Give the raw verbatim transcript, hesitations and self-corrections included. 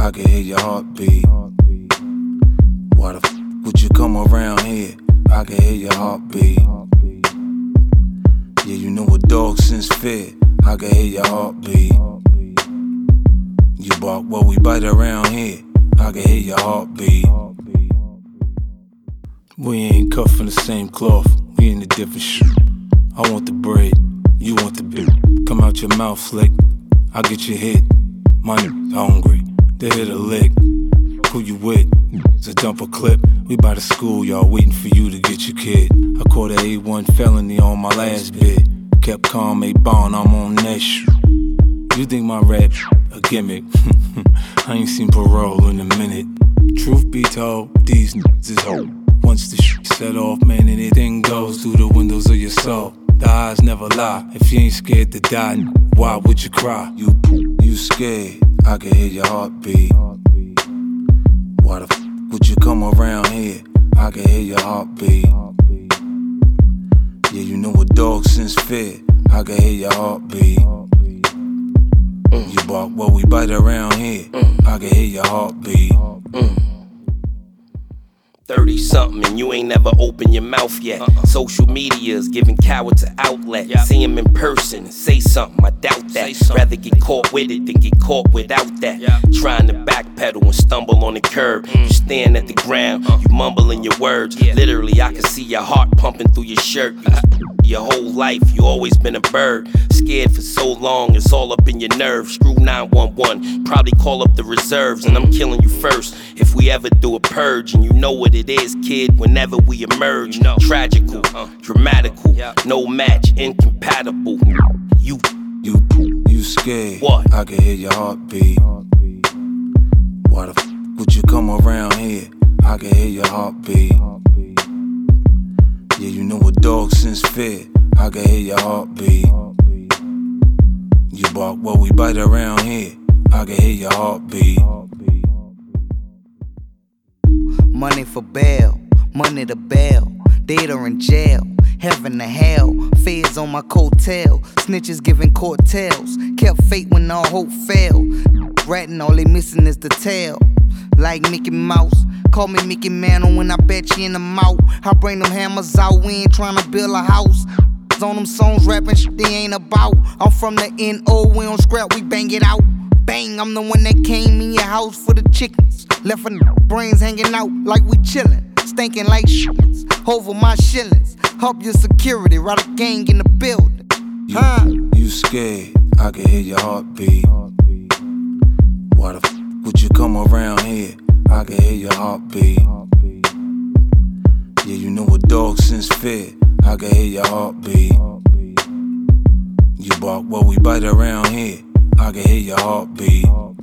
I can hear your heartbeat. Why the f would you come around here? I can hear your heartbeat. Yeah, you know a dog sense fear. I can hear your heartbeat. You bark while we bite around here. I can hear your heartbeat. We ain't cut from the same cloth. We in a different shoe. I want the bread, you want the beer. Come out your mouth slick, I get your hit. My n****s hungry, they hit a lick. Who you with? It's a dump a clip. We by the school, y'all, waiting for you to get your kid. I caught a A one felony on my last bid. Kept calm, a bond, I'm on that shit. You think my rap a gimmick? I ain't seen parole in a minute. Truth be told, these n***s is hope. Once the shit set off, man, anything goes through the windows of your soul. The eyes never lie. If you ain't scared to die, why would you cry? You, you scared? I can hear your heartbeat. Why the f would you come around here? I can hear your heartbeat. Yeah, you know a dog sense fear. I can hear your heartbeat. You bark while we bite around here. I can hear your heartbeat. thirty something and you ain't never opened your mouth yet. uh-uh. Social media's giving cowards an outlet. Yep. See him in person and say something, I doubt that. Rather get caught with it than get caught without that. Yep. Trying to backpedal and stumble on the curb. mm. You stand at the ground, uh. you mumbling your words. yeah. Literally I can see your heart pumping through your shirt. You your whole life you always been a bird. Scared for so long it's all up in your nerves. Screw nine one one, probably call up the reserves. And I'm killing you first if we ever do a purge. And you know what it is, kid, whenever we emerge. No. Tragical, uh, dramatical, yeah. no match, incompatible. You, you, you scared? What? I can hear your heartbeat. Why the f would you come around here? I can hear your heartbeat. Yeah, you know a dog sense fear. I can hear your heartbeat. You bark while we bite around here. I can hear your heartbeat. Money for bail, money to bail. Data in jail, heaven to hell. Feds on my coattail, snitches giving court tales. Kept fate when all hope failed. Ratting, all they missing is the tail. Like Mickey Mouse, call me Mickey Mantle when I bet you in the mouth. I bring them hammers out, we ain't tryna build a house. On them songs rapping shit they ain't about. I'm from the N O, we don't scrap, we bang it out. Bang, I'm the one that came in your house for the chickens. Left a brains hanging out like we chillin'. Stinking like shits over my shillings. Help your security, ride a gang in the building. Huh? You, you scared? I can hear your heartbeat. Why the f would you come around here? I can hear your heartbeat. Yeah, you know a dog sense fear. I can hear your heartbeat. You bark while we bite around here. I can hear your heartbeat.